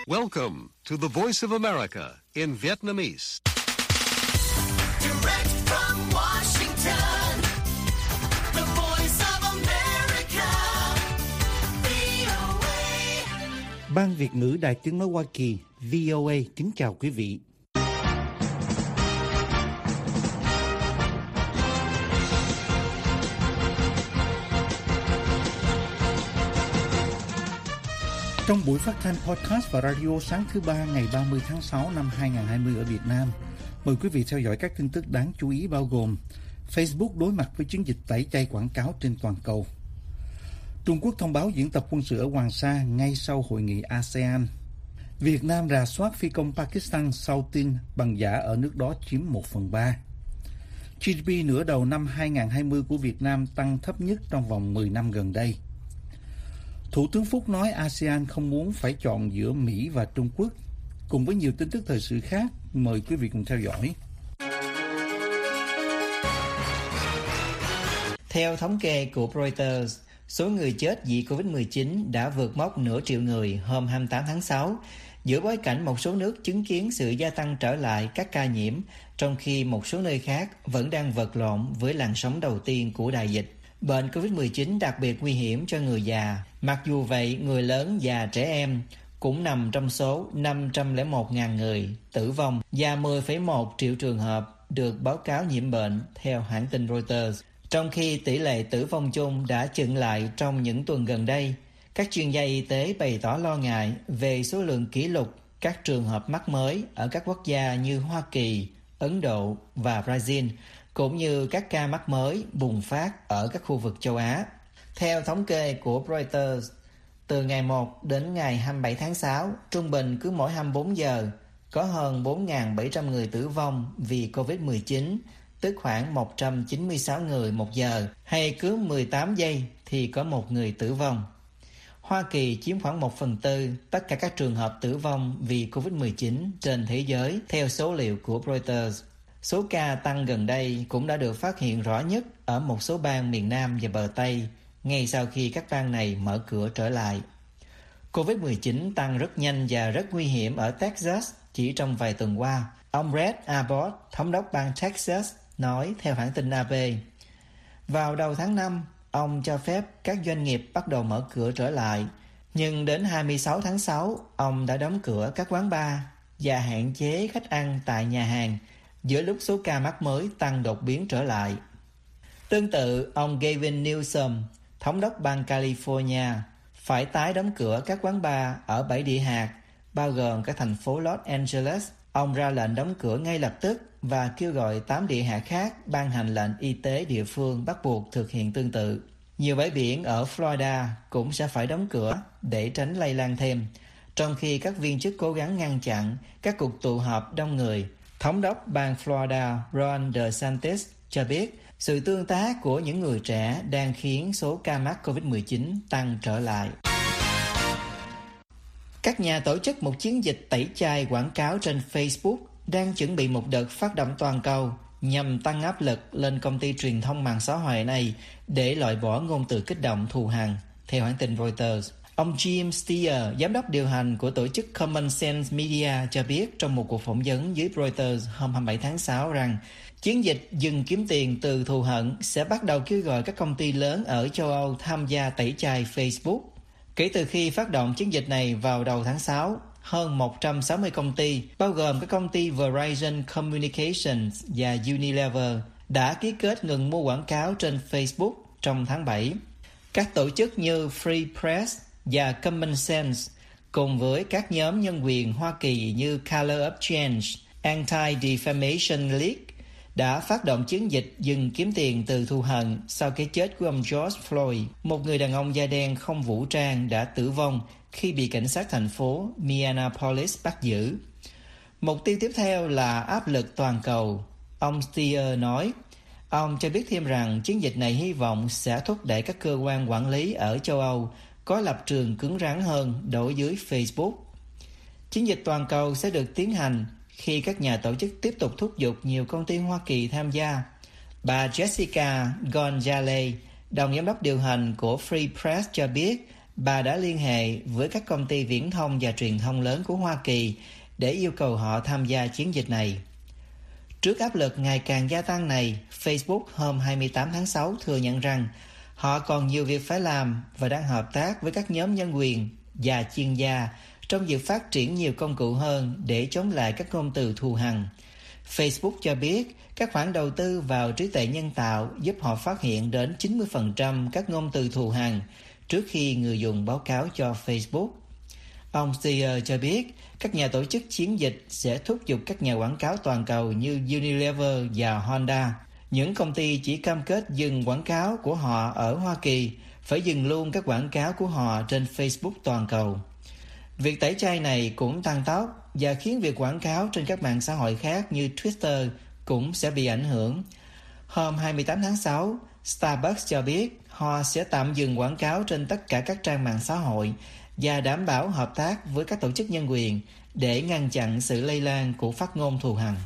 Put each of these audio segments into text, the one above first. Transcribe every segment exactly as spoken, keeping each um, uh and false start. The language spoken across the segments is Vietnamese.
Welcome to the Voice of America in Vietnamese. Direct from Washington, the Voice of America, vê o a. Ban Việt ngữ Đài Tiếng nói Hoa Kỳ vê o a kính chào quý vị. Trong buổi phát thanh podcast và radio sáng thứ ba ngày ba mươi tháng sáu năm hai nghìn không trăm hai mươi ở Việt Nam, mời quý vị theo dõi các tin tức đáng chú ý bao gồm Facebook đối mặt với chiến dịch tẩy chay quảng cáo trên toàn cầu. Trung Quốc thông báo diễn tập quân sự ở Hoàng Sa ngay sau hội nghị a sê an. Việt Nam rà soát phi công Pakistan sau tin bằng giả ở nước đó chiếm một phần ba. giê đê pê nửa đầu năm hai nghìn không trăm hai mươi của Việt Nam tăng thấp nhất trong vòng mười năm gần đây. Thủ tướng Phúc nói a sê an không muốn phải chọn giữa Mỹ và Trung Quốc. Cùng với nhiều tin tức thời sự khác, mời quý vị cùng theo dõi. Theo thống kê của Reuters, số người chết vì covid mười chín đã vượt mốc nửa triệu người hôm hai mươi tám tháng sáu, giữa bối cảnh một số nước chứng kiến sự gia tăng trở lại các ca nhiễm, trong khi một số nơi khác vẫn đang vật lộn với làn sóng đầu tiên của đại dịch. Bệnh covid mười chín đặc biệt nguy hiểm cho người già. Mặc dù vậy, người lớn và trẻ em cũng nằm trong số năm trăm lẻ một nghìn người tử vong và mười phẩy một triệu trường hợp được báo cáo nhiễm bệnh, theo hãng tin Reuters. Trong khi tỷ lệ tử vong chung đã chững lại trong những tuần gần đây, các chuyên gia y tế bày tỏ lo ngại về số lượng kỷ lục các trường hợp mắc mới ở các quốc gia như Hoa Kỳ, Ấn Độ và Brazil, cũng như các ca mắc mới bùng phát ở các khu vực châu Á. Theo thống kê của Reuters, từ ngày một đến ngày hai mươi bảy tháng sáu, trung bình cứ mỗi hai mươi bốn giờ có hơn bốn nghìn bảy trăm người tử vong vì covid mười chín, tức khoảng một trăm chín mươi sáu người một giờ, hay cứ mười tám giây thì có một người tử vong. Hoa Kỳ chiếm khoảng một phần tư tất cả các trường hợp tử vong vì covid mười chín trên thế giới, theo số liệu của Reuters. Số ca tăng gần đây cũng đã được phát hiện rõ nhất ở một số bang miền Nam và bờ Tây, ngay sau khi các bang này mở cửa trở lại. covid mười chín tăng rất nhanh và rất nguy hiểm ở Texas chỉ trong vài tuần qua. Ông Red Abbott, thống đốc bang Texas, nói theo hãng tin a pê. Vào đầu tháng năm, ông cho phép các doanh nghiệp bắt đầu mở cửa trở lại, nhưng đến hai mươi sáu tháng sáu, ông đã đóng cửa các quán bar và hạn chế khách ăn tại nhà hàng giữa lúc số ca mắc mới tăng đột biến trở lại. Tương tự, ông Gavin Newsom, thống đốc bang California, phải tái đóng cửa các quán bar ở bảy địa hạt, bao gồm các thành phố Los Angeles. Ông ra lệnh đóng cửa ngay lập tức và kêu gọi tám địa hạt khác ban hành lệnh y tế địa phương bắt buộc thực hiện tương tự. Nhiều bãi biển ở Florida cũng sẽ phải đóng cửa để tránh lây lan thêm, trong khi các viên chức cố gắng ngăn chặn các cuộc tụ họp đông người. Thống đốc bang Florida Ron DeSantis cho biết sự tương tác của những người trẻ đang khiến số ca mắc covid mười chín tăng trở lại. Các nhà tổ chức một chiến dịch tẩy chay quảng cáo trên Facebook đang chuẩn bị một đợt phát động toàn cầu nhằm tăng áp lực lên công ty truyền thông mạng xã hội này để loại bỏ ngôn từ kích động thù hằn, theo hãng tin Reuters. Ông Jim Steer, giám đốc điều hành của tổ chức Common Sense Media, cho biết trong một cuộc phỏng vấn với Reuters hôm hai mươi bảy tháng sáu rằng chiến dịch dừng kiếm tiền từ thù hận sẽ bắt đầu kêu gọi các công ty lớn ở châu Âu tham gia tẩy chay Facebook. Kể từ khi phát động chiến dịch này vào đầu tháng sáu, hơn một trăm sáu mươi công ty, bao gồm các công ty Verizon Communications và Unilever, đã ký kết ngừng mua quảng cáo trên Facebook trong tháng bảy. Các tổ chức như Free Press và Common Sense cùng với các nhóm nhân quyền Hoa Kỳ như Color of Change, Anti-Defamation League đã phát động chiến dịch dừng kiếm tiền từ thù hận sau cái chết của ông George Floyd, một người đàn ông da đen không vũ trang đã tử vong khi bị cảnh sát thành phố Minneapolis bắt giữ. Mục tiêu tiếp theo là áp lực toàn cầu, ông Steer nói. Ông cho biết thêm rằng chiến dịch này hy vọng sẽ thúc đẩy các cơ quan quản lý ở châu Âu có lập trường cứng rắn hơn đối với Facebook. Chiến dịch toàn cầu sẽ được tiến hành khi các nhà tổ chức tiếp tục thúc giục nhiều công ty Hoa Kỳ tham gia. Bà Jessica Gonzalez, đồng giám đốc điều hành của Free Press cho biết bà đã liên hệ với các công ty viễn thông và truyền thông lớn của Hoa Kỳ để yêu cầu họ tham gia chiến dịch này. Trước áp lực ngày càng gia tăng này, Facebook hôm hai mươi tám tháng sáu thừa nhận rằng họ còn nhiều việc phải làm và đang hợp tác với các nhóm nhân quyền và chuyên gia trong việc phát triển nhiều công cụ hơn để chống lại các ngôn từ thù hằn. Facebook cho biết các khoản đầu tư vào trí tuệ nhân tạo giúp họ phát hiện đến chín mươi phần trăm các ngôn từ thù hằn trước khi người dùng báo cáo cho Facebook. Ông Steyer cho biết các nhà tổ chức chiến dịch sẽ thúc giục các nhà quảng cáo toàn cầu như Unilever và Honda, những công ty chỉ cam kết dừng quảng cáo của họ ở Hoa Kỳ, phải dừng luôn các quảng cáo của họ trên Facebook toàn cầu. Việc tẩy chay này cũng tăng tốc và khiến việc quảng cáo trên các mạng xã hội khác như Twitter cũng sẽ bị ảnh hưởng. Hôm hai mươi tám tháng sáu, Starbucks cho biết họ sẽ tạm dừng quảng cáo trên tất cả các trang mạng xã hội và đảm bảo hợp tác với các tổ chức nhân quyền để ngăn chặn sự lây lan của phát ngôn thù hằn.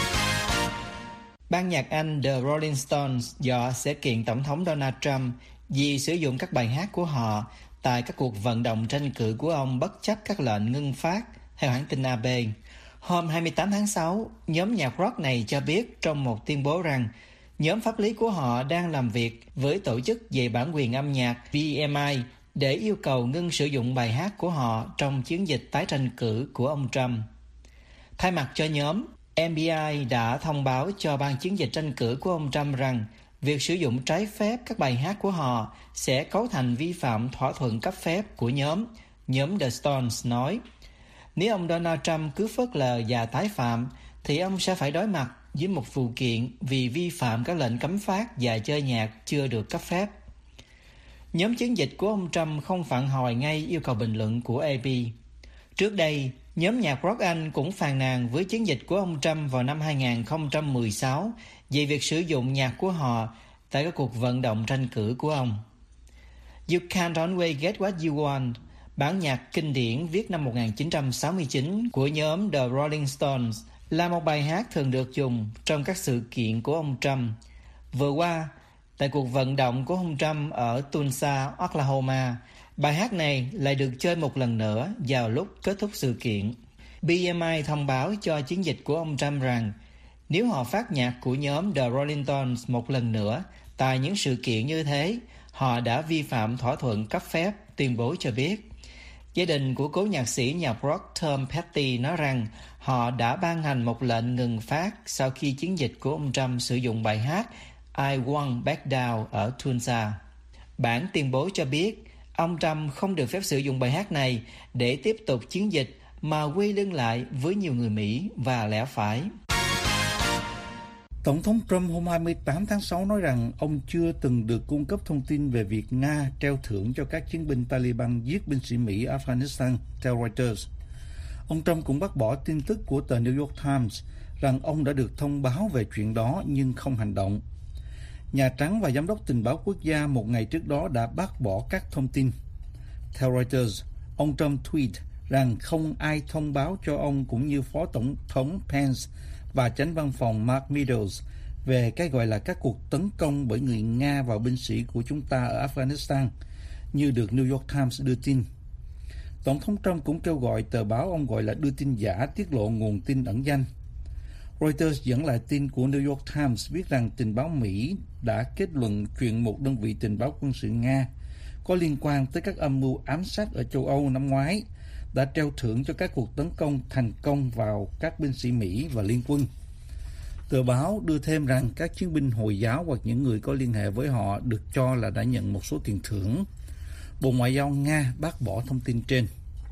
Ban nhạc Anh The Rolling Stones dọa sẽ kiện Tổng thống Donald Trump vì sử dụng các bài hát của họ tại các cuộc vận động tranh cử của ông bất chấp các lệnh ngưng phát, theo hãng tin a bê. Hôm hai mươi tám tháng sáu, nhóm nhạc rock này cho biết trong một tuyên bố rằng nhóm pháp lý của họ đang làm việc với tổ chức về bản quyền âm nhạc vê em i để yêu cầu ngưng sử dụng bài hát của họ trong chiến dịch tái tranh cử của ông Trump. Thay mặt cho nhóm, em bê i đã thông báo cho ban chiến dịch tranh cử của ông Trump rằng việc sử dụng trái phép các bài hát của họ sẽ cấu thành vi phạm thỏa thuận cấp phép của nhóm, nhóm The Stones nói. Nếu ông Donald Trump cứ phớt lờ và tái phạm, thì ông sẽ phải đối mặt với một vụ kiện vì vi phạm các lệnh cấm phát và chơi nhạc chưa được cấp phép. Nhóm chiến dịch của ông Trump không phản hồi ngay yêu cầu bình luận của a pê. Trước đây, nhóm nhạc rock Anh cũng phàn nàn với chiến dịch của ông Trump vào năm hai không một sáu về việc sử dụng nhạc của họ tại các cuộc vận động tranh cử của ông. You Can't Always Get What You Want, bản nhạc kinh điển viết năm một nghìn chín trăm sáu mươi chín của nhóm The Rolling Stones, là một bài hát thường được dùng trong các sự kiện của ông Trump. Vừa qua, tại cuộc vận động của ông Trump ở Tulsa, Oklahoma, bài hát này lại được chơi một lần nữa vào lúc kết thúc sự kiện. bê em i thông báo cho chiến dịch của ông Trump rằng nếu họ phát nhạc của nhóm The Rolling Stones một lần nữa tại những sự kiện như thế, họ đã vi phạm thỏa thuận cấp phép, tuyên bố cho biết. Gia đình của cố nhạc sĩ nhạc rock Tom Petty nói rằng họ đã ban hành một lệnh ngừng phát sau khi chiến dịch của ông Trump sử dụng bài hát I Won't Back Down ở Tulsa. Bản tuyên bố cho biết ông Trump không được phép sử dụng bài hát này để tiếp tục chiến dịch mà quay lưng lại với nhiều người Mỹ và lẽ phải. Tổng thống Trump hôm hai mươi tám tháng sáu nói rằng ông chưa từng được cung cấp thông tin về việc Nga treo thưởng cho các chiến binh Taliban giết binh sĩ Mỹ ở Afghanistan, theo Reuters. Ông Trump cũng bác bỏ tin tức của tờ New York Times rằng ông đã được thông báo về chuyện đó nhưng không hành động. Nhà Trắng và Giám đốc Tình báo Quốc gia một ngày trước đó đã bác bỏ các thông tin. Theo Reuters, ông Trump tweet rằng không ai thông báo cho ông cũng như Phó Tổng thống Pence và Chánh văn phòng Mark Meadows về cái gọi là các cuộc tấn công bởi người Nga vào binh sĩ của chúng ta ở Afghanistan, như được New York Times đưa tin. Tổng thống Trump cũng kêu gọi tờ báo ông gọi là đưa tin giả tiết lộ nguồn tin ẩn danh. Reuters dẫn lại tin của New York Times viết rằng tình báo Mỹ đã kết luận chuyện một đơn vị tình báo quân sự Nga có liên quan tới các âm mưu ám sát ở châu Âu năm ngoái đã treo thưởng cho các cuộc tấn công thành công vào các binh sĩ Mỹ và liên quân. Tờ báo đưa thêm rằng các chiến binh Hồi giáo hoặc những người có liên hệ với họ được cho là đã nhận một số tiền thưởng. Bộ Ngoại giao Nga bác bỏ thông tin trên.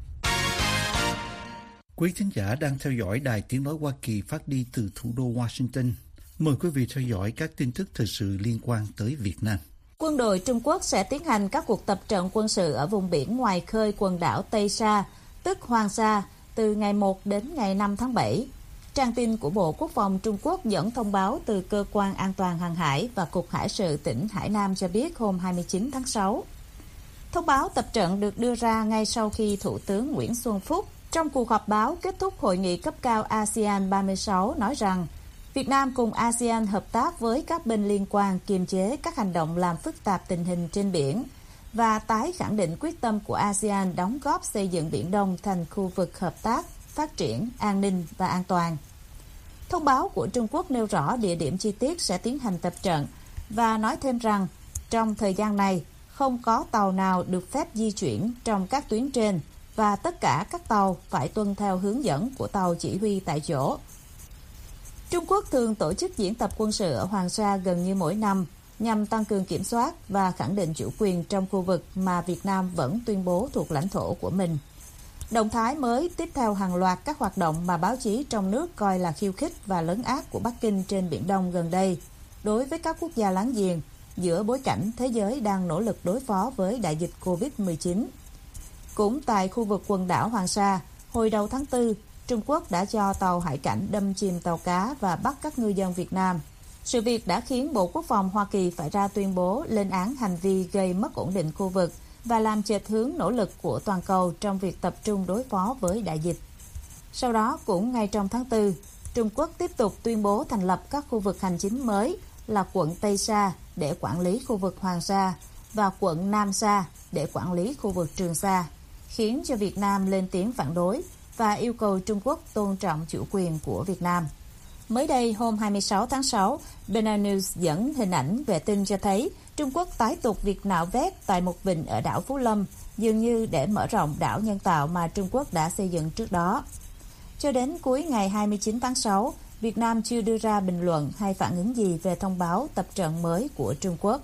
Quý thính giả đang theo dõi Đài Tiếng nói Hoa Kỳ phát đi từ thủ đô Washington. Mời quý vị theo dõi các tin tức thời sự liên quan tới Việt Nam. Quân đội Trung Quốc sẽ tiến hành các cuộc tập trận quân sự ở vùng biển ngoài khơi quần đảo Tây Sa, tức Hoàng Sa, từ ngày một đến ngày năm tháng bảy. Trang tin của Bộ Quốc phòng Trung Quốc dẫn thông báo từ Cơ quan An toàn Hàng hải và Cục Hải sự tỉnh Hải Nam cho biết hôm hai mươi chín tháng sáu. Thông báo tập trận được đưa ra ngay sau khi Thủ tướng Nguyễn Xuân Phúc trong cuộc họp báo kết thúc hội nghị cấp cao a sê an ba mươi sáu nói rằng Việt Nam cùng a sê an hợp tác với các bên liên quan kiềm chế các hành động làm phức tạp tình hình trên biển và tái khẳng định quyết tâm của a sê an đóng góp xây dựng Biển Đông thành khu vực hợp tác, phát triển, an ninh và an toàn. Thông báo của Trung Quốc nêu rõ địa điểm chi tiết sẽ tiến hành tập trận và nói thêm rằng trong thời gian này không có tàu nào được phép di chuyển trong các tuyến trên và tất cả các tàu phải tuân theo hướng dẫn của tàu chỉ huy tại chỗ. Trung Quốc thường tổ chức diễn tập quân sự ở Hoàng Sa gần như mỗi năm nhằm tăng cường kiểm soát và khẳng định chủ quyền trong khu vực mà Việt Nam vẫn tuyên bố thuộc lãnh thổ của mình. Động thái mới tiếp theo hàng loạt các hoạt động mà báo chí trong nước coi là khiêu khích và lấn át của Bắc Kinh trên Biển Đông gần đây đối với các quốc gia láng giềng giữa bối cảnh thế giới đang nỗ lực đối phó với đại dịch covid mười chín. Cũng tại khu vực quần đảo Hoàng Sa, hồi đầu tháng tư, Trung Quốc đã cho tàu hải cảnh đâm chìm tàu cá và bắt các ngư dân Việt Nam. Sự việc đã khiến Bộ Quốc phòng Hoa Kỳ phải ra tuyên bố lên án hành vi gây mất ổn định khu vực và làm chệch hướng nỗ lực của toàn cầu trong việc tập trung đối phó với đại dịch. Sau đó, cũng ngay trong tháng tư, Trung Quốc tiếp tục tuyên bố thành lập các khu vực hành chính mới là quận Tây Sa để quản lý khu vực Hoàng Sa và quận Nam Sa để quản lý khu vực Trường Sa, khiến cho Việt Nam lên tiếng phản đối và yêu cầu Trung Quốc tôn trọng chủ quyền của Việt Nam. Mới đây, hôm hai mươi sáu tháng sáu, Benanews dẫn hình ảnh vệ tinh cho thấy Trung Quốc tái tục việc nạo vét tại một vịnh ở đảo Phú Lâm, dường như để mở rộng đảo nhân tạo mà Trung Quốc đã xây dựng trước đó. Cho đến cuối ngày hai mươi chín tháng sáu, Việt Nam chưa đưa ra bình luận hay phản ứng gì về thông báo tập trận mới của Trung Quốc.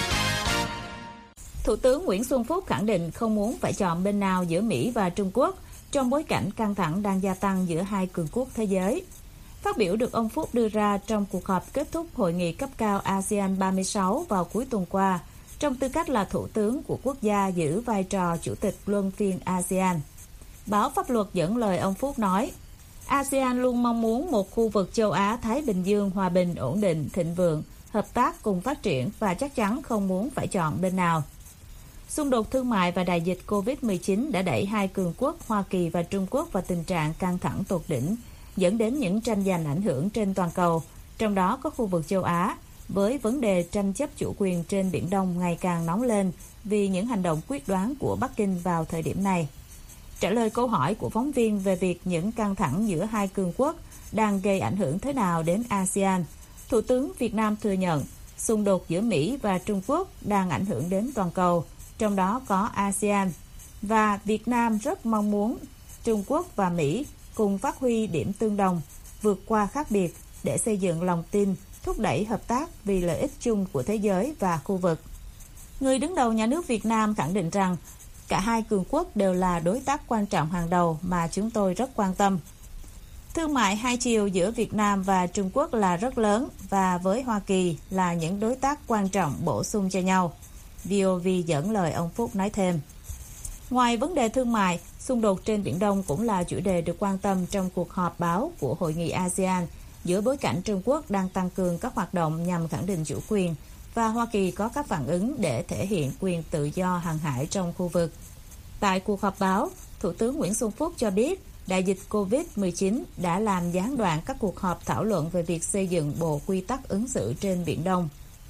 Thủ tướng Nguyễn Xuân Phúc khẳng định không muốn phải chọn bên nào giữa Mỹ và Trung Quốc trong bối cảnh căng thẳng đang gia tăng giữa hai cường quốc thế giới. Phát biểu được ông Phúc đưa ra trong cuộc họp kết thúc hội nghị cấp cao a sê an ba mươi sáu vào cuối tuần qua, trong tư cách là thủ tướng của quốc gia giữ vai trò chủ tịch luân phiên a sê an. Báo Pháp Luật dẫn lời ông Phúc nói, a sê an luôn mong muốn một khu vực châu Á-Thái Bình Dương hòa bình, ổn định, thịnh vượng, hợp tác cùng phát triển và chắc chắn không muốn phải chọn bên nào. Xung đột thương mại và đại dịch covid mười chín đã đẩy hai cường quốc Hoa Kỳ và Trung Quốc vào tình trạng căng thẳng tột đỉnh, dẫn đến những tranh giành ảnh hưởng trên toàn cầu, trong đó có khu vực châu Á, với vấn đề tranh chấp chủ quyền trên Biển Đông ngày càng nóng lên vì những hành động quyết đoán của Bắc Kinh vào thời điểm này. Trả lời câu hỏi của phóng viên về việc những căng thẳng giữa hai cường quốc đang gây ảnh hưởng thế nào đến a sê an, Thủ tướng Việt Nam thừa nhận xung đột giữa Mỹ và Trung Quốc đang ảnh hưởng đến toàn cầu, trong đó có a sê an, và Việt Nam rất mong muốn Trung Quốc và Mỹ cùng phát huy điểm tương đồng, vượt qua khác biệt để xây dựng lòng tin, thúc đẩy hợp tác vì lợi ích chung của thế giới và khu vực. Người đứng đầu nhà nước Việt Nam khẳng định rằng cả hai cường quốc đều là đối tác quan trọng hàng đầu mà chúng tôi rất quan tâm. Thương mại hai chiều giữa Việt Nam và Trung Quốc là rất lớn và với Hoa Kỳ là những đối tác quan trọng bổ sung cho nhau. vê o vê dẫn lời ông Phúc nói thêm. Ngoài vấn đề thương mại, xung đột trên Biển Đông cũng là chủ đề được quan tâm trong cuộc họp báo của Hội nghị a sê an giữa bối cảnh Trung Quốc đang tăng cường các hoạt động nhằm khẳng định chủ quyền và Hoa Kỳ có các phản ứng để thể hiện quyền tự do hàng hải trong khu vực. Tại cuộc họp báo, Thủ tướng Nguyễn Xuân Phúc cho biết đại dịch covid mười chín đã làm gián đoạn các cuộc họp thảo luận về việc xây dựng bộ quy tắc ứng xử trên Biển Đông.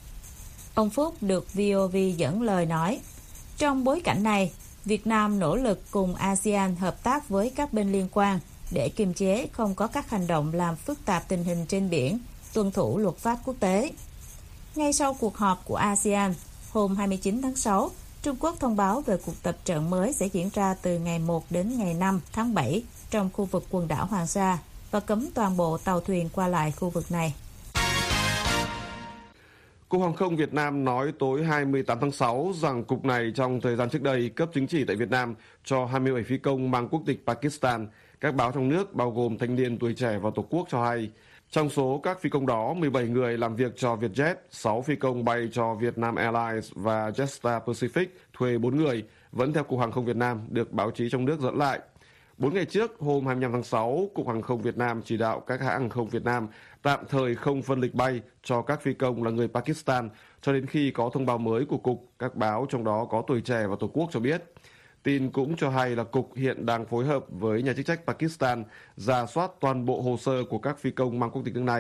Ông Phúc được vê o vê dẫn lời nói, trong bối cảnh này, Việt Nam nỗ lực cùng a sê an hợp tác với các bên liên quan để kiềm chế không có các hành động làm phức tạp tình hình trên biển, tuân thủ luật pháp quốc tế. Ngay sau cuộc họp của a sê an, hôm hai mươi chín tháng sáu, Trung Quốc thông báo về cuộc tập trận mới sẽ diễn ra từ ngày một đến ngày năm tháng bảy trong khu vực quần đảo Hoàng Sa và cấm toàn bộ tàu thuyền qua lại khu vực này. Cục Hàng không Việt Nam nói tối hai mươi tám tháng sáu rằng cục này trong thời gian trước đây cấp chứng chỉ tại Việt Nam cho hai mươi bảy phi công mang quốc tịch Pakistan. Các báo trong nước bao gồm Thanh niên Tuổi trẻ và Tổ quốc cho hay, trong số các phi công đó, mười bảy người làm việc cho Vietjet, sáu phi công bay cho Vietnam Airlines và Jetstar Pacific thuê bốn người, vẫn theo Cục Hàng không Việt Nam, được báo chí trong nước dẫn lại. Bốn ngày trước, hôm hai mươi lăm tháng sáu, Cục Hàng không Việt Nam chỉ đạo các hãng hàng không Việt Nam tạm thời không phân lịch bay cho các phi công là người Pakistan cho đến khi có thông báo mới của Cục, các báo trong đó có Tuổi trẻ và Tổ quốc cho biết. Tin cũng cho hay là Cục hiện đang phối hợp với nhà chức trách Pakistan rà soát toàn bộ hồ sơ của các phi công mang quốc tịch nước này.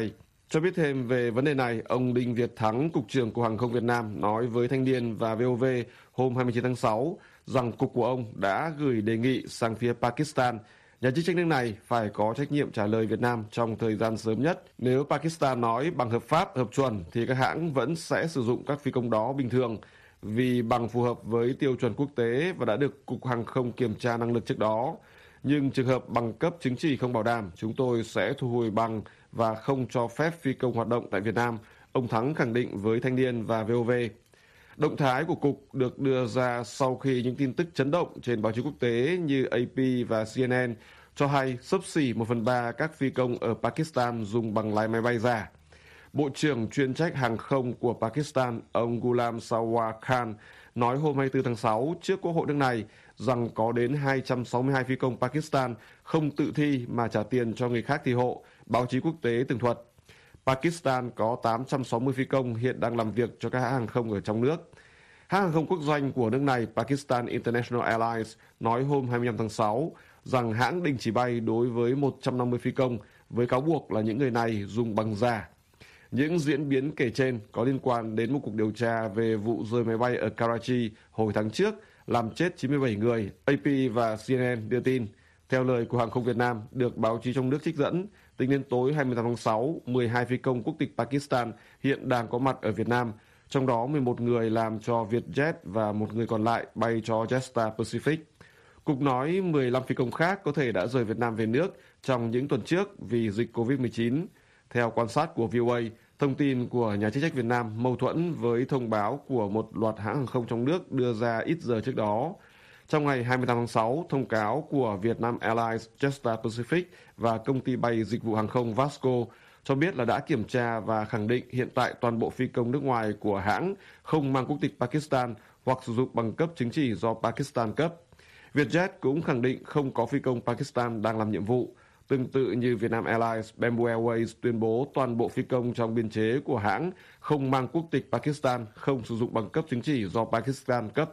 Cho biết thêm về vấn đề này, ông Đinh Việt Thắng, Cục trưởng Cục Hàng không Việt Nam nói với Thanh niên và vê o vê hôm hai mươi chín tháng sáu rằng Cục của ông đã gửi đề nghị sang phía Pakistan. Nhà chức trách nước này phải có trách nhiệm trả lời Việt Nam trong thời gian sớm nhất. Nếu Pakistan nói bằng hợp pháp, hợp chuẩn thì các hãng vẫn sẽ sử dụng các phi công đó bình thường vì bằng phù hợp với tiêu chuẩn quốc tế và đã được Cục Hàng không kiểm tra năng lực trước đó. Nhưng trường hợp bằng cấp chứng chỉ không bảo đảm, chúng tôi sẽ thu hồi bằng và không cho phép phi công hoạt động tại Việt Nam, ông Thắng khẳng định với Thanh niên và vê o vê. Động thái của Cục được đưa ra sau khi những tin tức chấn động trên báo chí quốc tế như a pê và xê en en cho hay xấp xỉ một phần ba các phi công ở Pakistan dùng bằng lái máy bay giả. Bộ trưởng chuyên trách hàng không của Pakistan, ông Ghulam Sawar Khan, nói hôm hai mươi tư tháng sáu trước Quốc hội nước này rằng có đến hai trăm sáu mươi hai phi công Pakistan không tự thi mà trả tiền cho người khác thi hộ, báo chí quốc tế tường thuật. Pakistan có tám trăm sáu mươi phi công hiện đang làm việc cho các hãng hàng không ở trong nước. Hãng hàng không quốc doanh của nước này, Pakistan International Airlines, nói hôm hai mươi lăm tháng sáu rằng hãng đình chỉ bay đối với một trăm năm mươi phi công với cáo buộc là những người này dùng bằng giả. Những diễn biến kể trên có liên quan đến một cuộc điều tra về vụ rơi máy bay ở Karachi hồi tháng trước, làm chết chín mươi bảy người, a pê và xê en en đưa tin. Theo lời của Hàng không Việt Nam, được báo chí trong nước trích dẫn, tính đến tối hai mươi tám tháng sáu, mười hai phi công quốc tịch Pakistan hiện đang có mặt ở Việt Nam, trong đó mười một người làm cho Vietjet và một người còn lại bay cho Jetstar Pacific. Cục nói mười lăm phi công khác có thể đã rời Việt Nam về nước trong những tuần trước vì dịch covid mười chín. Theo quan sát của vê o a, thông tin của nhà chức trách Việt Nam mâu thuẫn với thông báo của một loạt hãng hàng không trong nước đưa ra ít giờ trước đó. Trong ngày hai mươi tám tháng sáu, thông cáo của Vietnam Airlines, Jetstar Pacific và công ty bay dịch vụ hàng không Vasco cho biết là đã kiểm tra và khẳng định hiện tại toàn bộ phi công nước ngoài của hãng không mang quốc tịch Pakistan hoặc sử dụng bằng cấp chứng chỉ do Pakistan cấp. Vietjet cũng khẳng định không có phi công Pakistan đang làm nhiệm vụ. Tương tự như Vietnam Airlines, Bamboo Airways tuyên bố toàn bộ phi công trong biên chế của hãng không mang quốc tịch Pakistan, không sử dụng bằng cấp chứng chỉ do Pakistan cấp.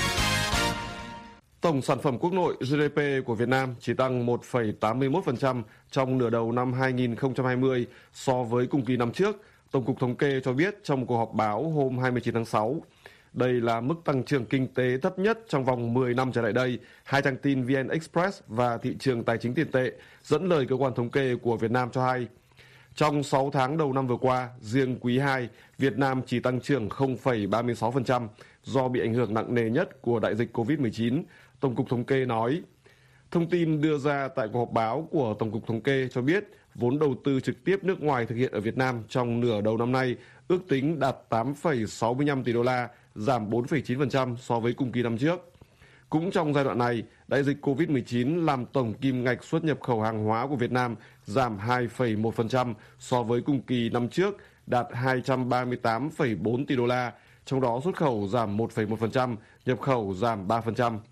Tổng sản phẩm quốc nội giê đê pê của Việt Nam chỉ tăng một phẩy tám mươi mốt phần trăm trong nửa đầu năm hai nghìn không trăm hai mươi so với cùng kỳ năm trước, Tổng cục Thống kê cho biết trong cuộc họp báo hôm hai mươi chín tháng sáu. Đây là mức tăng trưởng kinh tế thấp nhất trong vòng mười năm trở lại đây, hai trang tin vê en Express và thị trường tài chính tiền tệ dẫn lời cơ quan thống kê của Việt Nam cho hay. Trong sáu tháng đầu năm vừa qua, riêng quý hai, Việt Nam chỉ tăng trưởng không phẩy ba mươi sáu phần trăm do bị ảnh hưởng nặng nề nhất của đại dịch covid mười chín, Tổng cục Thống kê nói. Thông tin đưa ra tại cuộc họp báo của Tổng cục Thống kê cho biết vốn đầu tư trực tiếp nước ngoài thực hiện ở Việt Nam trong nửa đầu năm nay ước tính đạt tám phẩy sáu mươi lăm tỷ đô la, giảm bốn phẩy chín phần trăm so với cùng kỳ năm trước. Cũng trong giai đoạn này, đại dịch covid mười chín làm tổng kim ngạch xuất nhập khẩu hàng hóa của Việt Nam giảm hai phẩy một phần trăm so với cùng kỳ năm trước, đạt hai trăm ba mươi tám phẩy bốn tỷ đô la, trong đó xuất khẩu giảm một phẩy một phần trăm, nhập khẩu giảm ba phần trăm.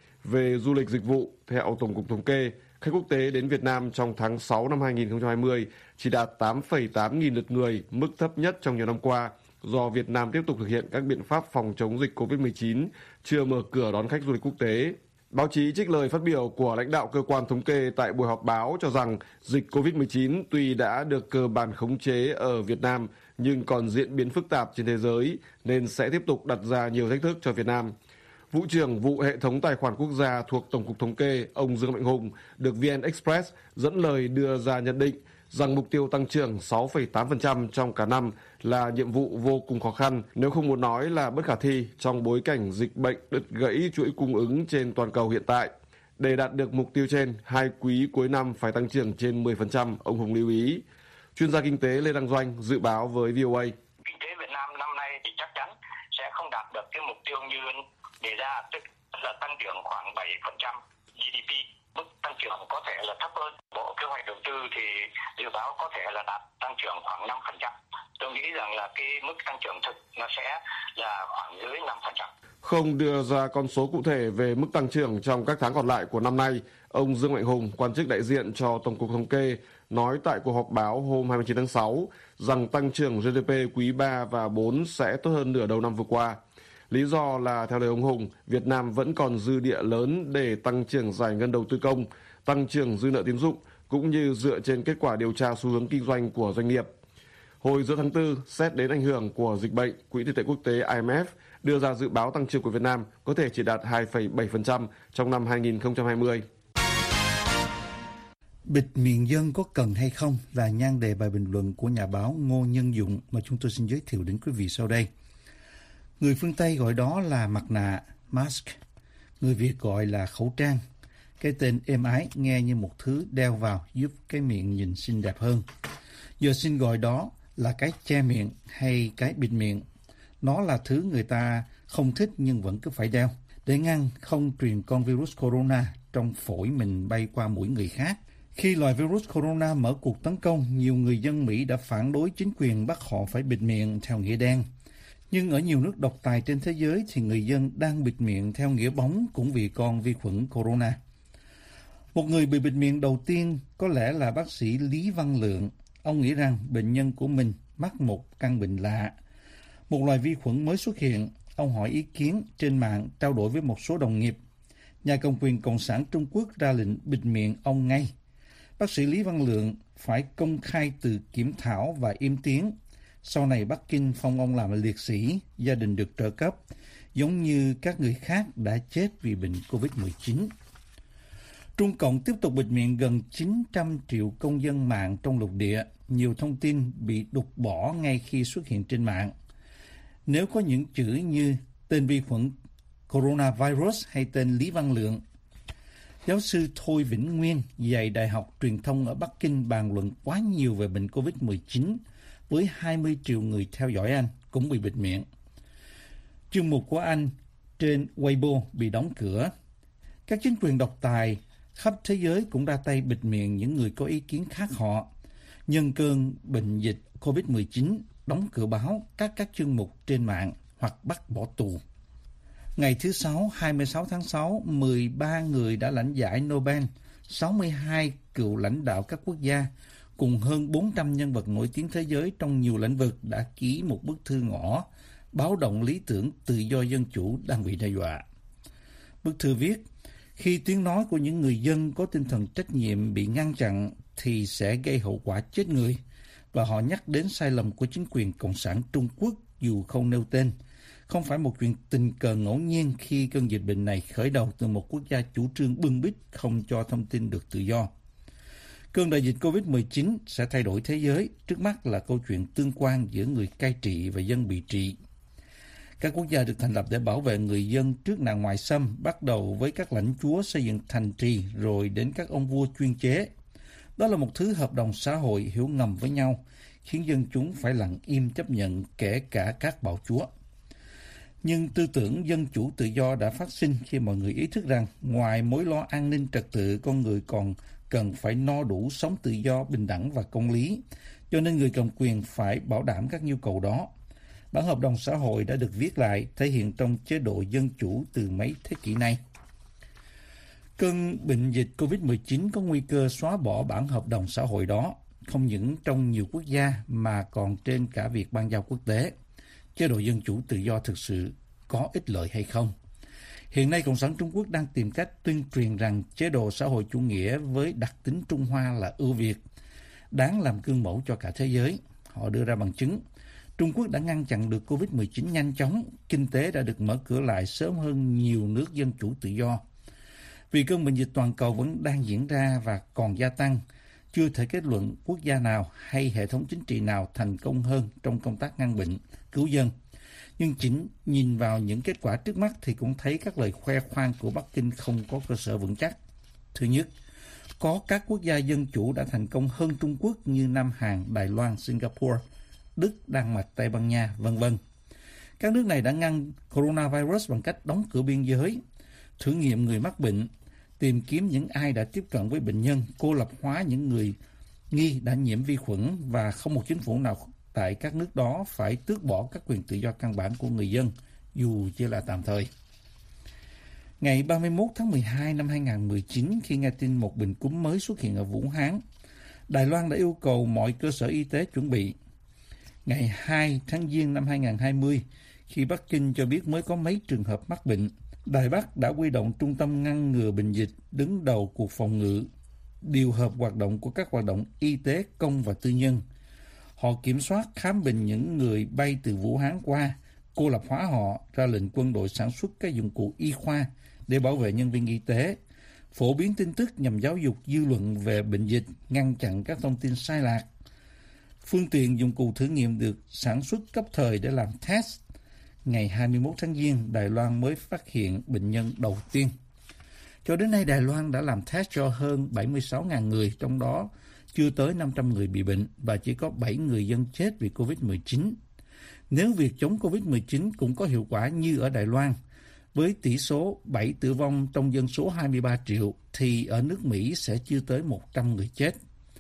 Về du lịch dịch vụ, theo Tổng cục Thống kê, khách quốc tế đến Việt Nam trong tháng sáu năm hai nghìn không trăm hai mươi chỉ đạt tám phẩy tám nghìn lượt người, mức thấp nhất trong nhiều năm qua, do Việt Nam tiếp tục thực hiện các biện pháp phòng chống dịch covid mười chín, chưa mở cửa đón khách du lịch quốc tế. Báo chí trích lời phát biểu của lãnh đạo cơ quan thống kê tại buổi họp báo cho rằng dịch covid mười chín tuy đã được cơ bản khống chế ở Việt Nam nhưng còn diễn biến phức tạp trên thế giới nên sẽ tiếp tục đặt ra nhiều thách thức cho Việt Nam. Vụ trưởng vụ hệ thống tài khoản quốc gia thuộc Tổng cục Thống kê, ông Dương Mạnh Hùng, được vê en Express dẫn lời đưa ra nhận định rằng mục tiêu tăng trưởng sáu phẩy tám phần trăm trong cả năm là nhiệm vụ vô cùng khó khăn, nếu không muốn nói là bất khả thi trong bối cảnh dịch bệnh đứt gãy chuỗi cung ứng trên toàn cầu hiện tại. Để đạt được mục tiêu trên, hai quý cuối năm phải tăng trưởng trên mười phần trăm, ông Hùng lưu ý. Chuyên gia kinh tế Lê Đăng Doanh dự báo với vê o a. Kinh tế Việt Nam năm nay thì chắc chắn sẽ không đạt được cái mục tiêu như đề ra, tức là tăng trưởng khoảng bảy phần trăm giê đê pê. Mức tăng trưởng có thể là thấp hơn. Bộ Kế hoạch Đầu tư thì dự báo có thể là đạt tăng trưởng khoảng năm phần trăm. Tôi nghĩ rằng là cái mức tăng trưởng thực nó sẽ là khoảng dưới năm phần trăm. Không đưa ra con số cụ thể về mức tăng trưởng trong các tháng còn lại của năm nay, ông Dương Mạnh Hùng, quan chức đại diện cho Tổng cục Thống kê, nói tại cuộc họp báo hôm hai mươi chín tháng sáu rằng tăng trưởng giê đê pê quý ba và bốn sẽ tốt hơn nửa đầu năm vừa qua. Lý do là, theo lời ông Hùng, Việt Nam vẫn còn dư địa lớn để tăng trưởng giải ngân đầu tư công, tăng trưởng dư nợ tín dụng, cũng như dựa trên kết quả điều tra xu hướng kinh doanh của doanh nghiệp. Hồi giữa tháng tư, xét đến ảnh hưởng của dịch bệnh, Quỹ tiền tệ quốc tế I M F đưa ra dự báo tăng trưởng của Việt Nam có thể chỉ đạt hai phẩy bảy phần trăm trong năm hai nghìn không trăm hai mươi. Bịt miệng dân có cần hay không là nhan đề bài bình luận của nhà báo Ngô Nhân Dụng mà chúng tôi xin giới thiệu đến quý vị sau đây. Người phương Tây gọi đó là mặt nạ, mask. Người Việt gọi là khẩu trang. Cái tên êm ái nghe như một thứ đeo vào giúp cái miệng nhìn xinh đẹp hơn. Giờ xin gọi đó là cái che miệng hay cái bịt miệng. Nó là thứ người ta không thích nhưng vẫn cứ phải đeo để ngăn không truyền con virus corona trong phổi mình bay qua mũi người khác. Khi loài virus corona mở cuộc tấn công, nhiều người dân Mỹ đã phản đối chính quyền bắt họ phải bịt miệng theo nghĩa đen. Nhưng ở nhiều nước độc tài trên thế giới thì người dân đang bịt miệng theo nghĩa bóng cũng vì con vi khuẩn corona. Một người bị bịt miệng đầu tiên có lẽ là bác sĩ Lý Văn Lượng. Ông nghĩ rằng bệnh nhân của mình mắc một căn bệnh lạ, một loài vi khuẩn mới xuất hiện. Ông hỏi ý kiến trên mạng, trao đổi với một số đồng nghiệp. Nhà cầm quyền Cộng sản Trung Quốc ra lệnh bịt miệng ông ngay. Bác sĩ Lý Văn Lượng phải công khai từ kiểm thảo và im tiếng. Sau này Bắc Kinh phong ông làm liệt sĩ, gia đình được trợ cấp, giống như các người khác đã chết vì bệnh covid mười chín. Trung Cộng tiếp tục bịt miệng gần chín trăm triệu công dân mạng trong lục địa. Nhiều thông tin bị đục bỏ ngay khi xuất hiện trên mạng. Nếu có những chữ như tên vi khuẩn coronavirus hay tên Lý Văn Lượng. Giáo sư Thôi Vĩnh Nguyên, dạy Đại học Truyền thông ở Bắc Kinh bàn luận quá nhiều về bệnh covid mười chín với hai mươi triệu người theo dõi anh cũng bị bịt miệng. Chương mục của anh trên Weibo bị đóng cửa. Các chính quyền độc tài khắp thế giới cũng ra tay bịt miệng những người có ý kiến khác họ. Nhân cơn bệnh dịch covid mười chín, đóng cửa báo các các chương mục trên mạng hoặc bắt bỏ tù. Ngày thứ Sáu, hai mươi sáu tháng sáu, mười ba người đã lãnh giải Nobel, sáu mươi hai cựu lãnh đạo các quốc gia, cùng hơn bốn trăm nhân vật nổi tiếng thế giới trong nhiều lĩnh vực đã ký một bức thư ngỏ, báo động lý tưởng tự do dân chủ đang bị đe dọa. Bức thư viết, khi tiếng nói của những người dân có tinh thần trách nhiệm bị ngăn chặn thì sẽ gây hậu quả chết người, và họ nhắc đến sai lầm của chính quyền Cộng sản Trung Quốc dù không nêu tên. Không phải một chuyện tình cờ ngẫu nhiên khi cơn dịch bệnh này khởi đầu từ một quốc gia chủ trương bưng bít không cho thông tin được tự do. Cơn đại dịch covid mười chín sẽ thay đổi thế giới, trước mắt là câu chuyện tương quan giữa người cai trị và dân bị trị. Các quốc gia được thành lập để bảo vệ người dân trước nạn ngoại xâm, bắt đầu với các lãnh chúa xây dựng thành trì rồi đến các ông vua chuyên chế. Đó là một thứ hợp đồng xã hội hiểu ngầm với nhau, khiến dân chúng phải lặng im chấp nhận kể cả các bạo chúa. Nhưng tư tưởng dân chủ tự do đã phát sinh khi mọi người ý thức rằng ngoài mối lo an ninh trật tự, con người còn cần phải no đủ sống tự do, bình đẳng và công lý, cho nên người cầm quyền phải bảo đảm các nhu cầu đó. Bản hợp đồng xã hội đã được viết lại, thể hiện trong chế độ dân chủ từ mấy thế kỷ nay. Cơn bệnh dịch covid mười chín có nguy cơ xóa bỏ bản hợp đồng xã hội đó, không những trong nhiều quốc gia mà còn trên cả việc ban giao quốc tế. Chế độ dân chủ tự do thực sự có ích lợi hay không? Hiện nay, Cộng sản Trung Quốc đang tìm cách tuyên truyền rằng chế độ xã hội chủ nghĩa với đặc tính Trung Hoa là ưu việt, đáng làm gương mẫu cho cả thế giới. Họ đưa ra bằng chứng. Trung Quốc đã ngăn chặn được covid mười chín nhanh chóng, kinh tế đã được mở cửa lại sớm hơn nhiều nước dân chủ tự do. Vì cơn bệnh dịch toàn cầu vẫn đang diễn ra và còn gia tăng, chưa thể kết luận quốc gia nào hay hệ thống chính trị nào thành công hơn trong công tác ngăn bệnh, cứu dân. Nhưng chính nhìn vào những kết quả trước mắt thì cũng thấy các lời khoe khoang của Bắc Kinh không có cơ sở vững chắc. Thứ nhất, có các quốc gia dân chủ đã thành công hơn Trung Quốc như Nam Hàn, Đài Loan, Singapore, Đức, Đan Mạch, Tây Ban Nha, vân vân. Các nước này đã ngăn coronavirus bằng cách đóng cửa biên giới, thử nghiệm người mắc bệnh, tìm kiếm những ai đã tiếp cận với bệnh nhân, cô lập hóa những người nghi đã nhiễm vi khuẩn, và không một chính phủ nào tại các nước đó phải tước bỏ các quyền tự do căn bản của người dân, dù chỉ là tạm thời. Ngày ba mươi mốt tháng mười hai năm hai nghìn không trăm mười chín, khi nghe tin một bệnh cúm mới xuất hiện ở Vũ Hán, Đài Loan đã yêu cầu mọi cơ sở y tế chuẩn bị. Ngày hai tháng Giêng năm hai nghìn không trăm hai mươi, khi Bắc Kinh cho biết mới có mấy trường hợp mắc bệnh, Đài Bắc đã huy động Trung tâm ngăn ngừa bệnh dịch đứng đầu cuộc phòng ngự, điều hợp hoạt động của các hoạt động y tế công và tư nhân. Họ kiểm soát khám bệnh những người bay từ Vũ Hán qua, cô lập hóa họ, ra lệnh quân đội sản xuất các dụng cụ y khoa để bảo vệ nhân viên y tế, phổ biến tin tức nhằm giáo dục dư luận về bệnh dịch, ngăn chặn các thông tin sai lạc. Phương tiện dụng cụ thử nghiệm được sản xuất cấp thời để làm test. Ngày hai mươi mốt tháng Giêng, Đài Loan mới phát hiện bệnh nhân đầu tiên. Cho đến nay, Đài Loan đã làm test cho hơn bảy mươi sáu nghìn người, trong đó chưa tới năm trăm người bị bệnh và chỉ có bảy người dân chết vì covid mười chín. Nếu việc chống covid mười chín cũng có hiệu quả như ở Đài Loan, với tỷ số bảy tử vong trong dân số hai mươi ba triệu, thì ở nước Mỹ sẽ chưa tới một trăm người chết.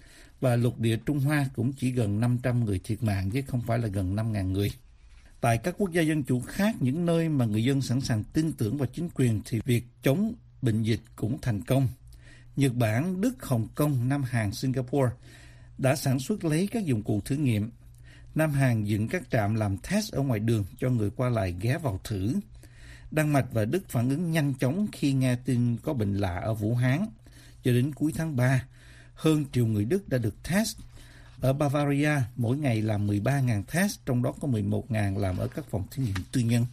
Và lục địa Trung Hoa cũng chỉ gần năm trăm người thiệt mạng chứ không phải là gần năm nghìn người. Tại các quốc gia dân chủ khác, những nơi mà người dân sẵn sàng tin tưởng vào chính quyền thì việc chống bệnh dịch cũng thành công. Nhật Bản, Đức, Hồng Kông, Nam Hàn, Singapore đã sản xuất lấy các dụng cụ thử nghiệm. Nam Hàn dựng các trạm làm test ở ngoài đường cho người qua lại ghé vào thử. Đan Mạch và Đức phản ứng nhanh chóng khi nghe tin có bệnh lạ ở Vũ Hán. Cho đến cuối tháng ba, hơn triệu người Đức đã được test. Ở Bavaria, mỗi ngày làm mười ba nghìn test, trong đó có mười một nghìn làm ở các phòng thí nghiệm tư nhân.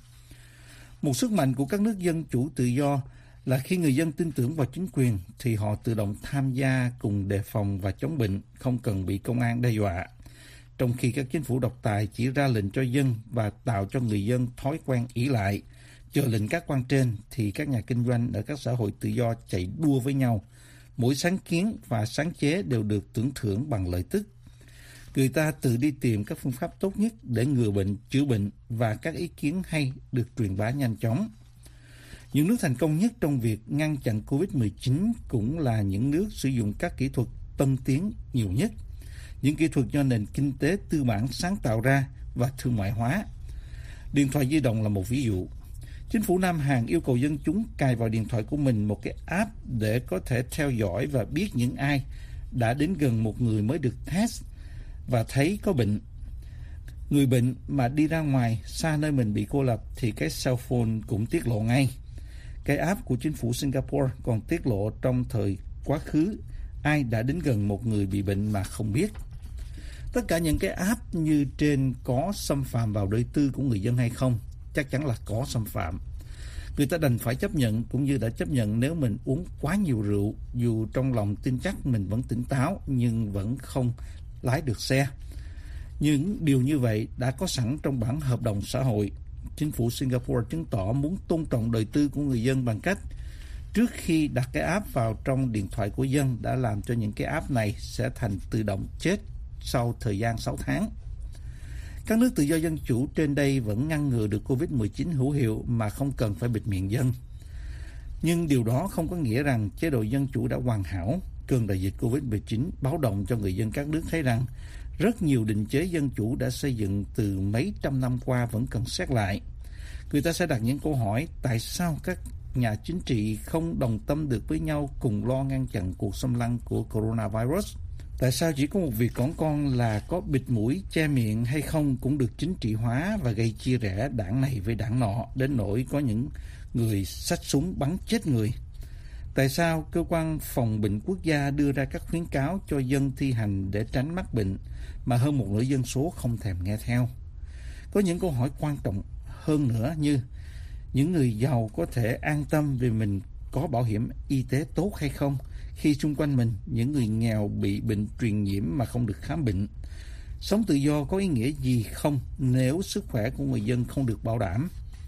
Một sức mạnh của các nước dân chủ tự do là khi người dân tin tưởng vào chính quyền thì họ tự động tham gia cùng đề phòng và chống bệnh, không cần bị công an đe dọa. Trong khi các chính phủ độc tài chỉ ra lệnh cho dân và tạo cho người dân thói quen ỷ lại, chờ lệnh các quan trên, thì các nhà kinh doanh ở các xã hội tự do chạy đua với nhau. Mỗi sáng kiến và sáng chế đều được tưởng thưởng bằng lợi tức. Người ta tự đi tìm các phương pháp tốt nhất để ngừa bệnh, chữa bệnh và các ý kiến hay được truyền bá nhanh chóng. Những nước thành công nhất trong việc ngăn chặn covid mười chín cũng là những nước sử dụng các kỹ thuật tân tiến nhiều nhất. Những kỹ thuật do nền kinh tế tư bản sáng tạo ra và thương mại hóa. Điện thoại di động là một ví dụ. Chính phủ Nam Hàn yêu cầu dân chúng cài vào điện thoại của mình một cái app để có thể theo dõi và biết những ai đã đến gần một người mới được test và thấy có bệnh. Người bệnh mà đi ra ngoài xa nơi mình bị cô lập thì cái cell phone cũng tiết lộ ngay. Cái app của chính phủ Singapore còn tiết lộ trong thời quá khứ ai đã đến gần một người bị bệnh mà không biết. Tất cả những cái app như trên có xâm phạm vào đời tư của người dân hay không? Chắc chắn là có xâm phạm. Người ta đành phải chấp nhận, cũng như đã chấp nhận nếu mình uống quá nhiều rượu, dù trong lòng tin chắc mình vẫn tỉnh táo nhưng vẫn không lái được xe. Những điều như vậy đã có sẵn trong bản hợp đồng xã hội. Chính phủ Singapore chứng tỏ muốn tôn trọng đời tư của người dân bằng cách trước khi đặt cái app vào trong điện thoại của dân đã làm cho những cái app này sẽ thành tự động chết sau thời gian sáu tháng. Các nước tự do dân chủ trên đây vẫn ngăn ngừa được covid mười chín hữu hiệu mà không cần phải bịt miệng dân. Nhưng điều đó không có nghĩa rằng chế độ dân chủ đã hoàn hảo. Cơn đại dịch covid mười chín báo động cho người dân các nước thấy rằng rất nhiều định chế dân chủ đã xây dựng từ mấy trăm năm qua vẫn cần xét lại. Người ta sẽ đặt những câu hỏi tại sao các nhà chính trị không đồng tâm được với nhau cùng lo ngăn chặn cuộc xâm lăng của coronavirus. Tại sao chỉ có một việc cỏn con là có bịt mũi, che miệng hay không cũng được chính trị hóa và gây chia rẽ đảng này với đảng nọ, đến nỗi có những người xách súng bắn chết người? Tại sao cơ quan phòng bệnh quốc gia đưa ra các khuyến cáo cho dân thi hành để tránh mắc bệnh mà hơn một nửa dân số không thèm nghe theo? Có những câu hỏi quan trọng hơn nữa như những người giàu có thể an tâm vì mình có bảo hiểm y tế tốt hay không, khi xung quanh mình những người nghèo bị bệnh truyền nhiễm mà không được khám bệnh? Sống tự do có ý nghĩa gì không nếu sức khỏe của người dân không được bảo đảm?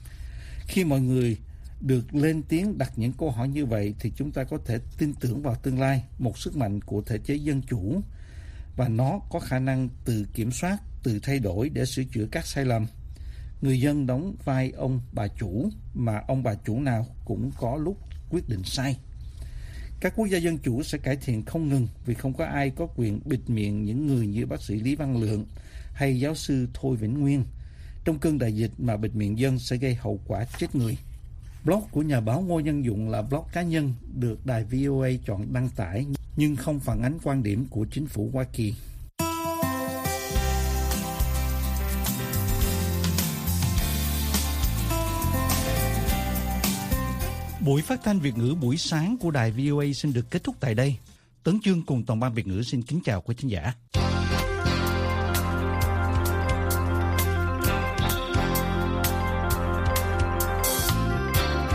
Khi mọi người được lên tiếng đặt những câu hỏi như vậy thì chúng ta có thể tin tưởng vào tương lai, một sức mạnh của thể chế dân chủ, và nó có khả năng tự kiểm soát, tự thay đổi để sửa chữa các sai lầm. Người dân đóng vai ông bà chủ, mà ông bà chủ nào cũng có lúc quyết định sai. Các quốc gia dân chủ sẽ cải thiện không ngừng vì không có ai có quyền bịt miệng những người như bác sĩ Lý Văn Lượng hay giáo sư Thôi Vĩnh Nguyên. Trong cơn đại dịch mà bịt miệng dân sẽ gây hậu quả chết người. Blog của nhà báo Ngô Nhân Dụng là blog cá nhân được đài vê o a chọn đăng tải nhưng không phản ánh quan điểm của chính phủ Hoa Kỳ. Buổi phát thanh Việt ngữ buổi sáng của đài vê o a xin được kết thúc tại đây. Tấn Chương cùng toàn ban Việt ngữ xin kính chào quý khán giả.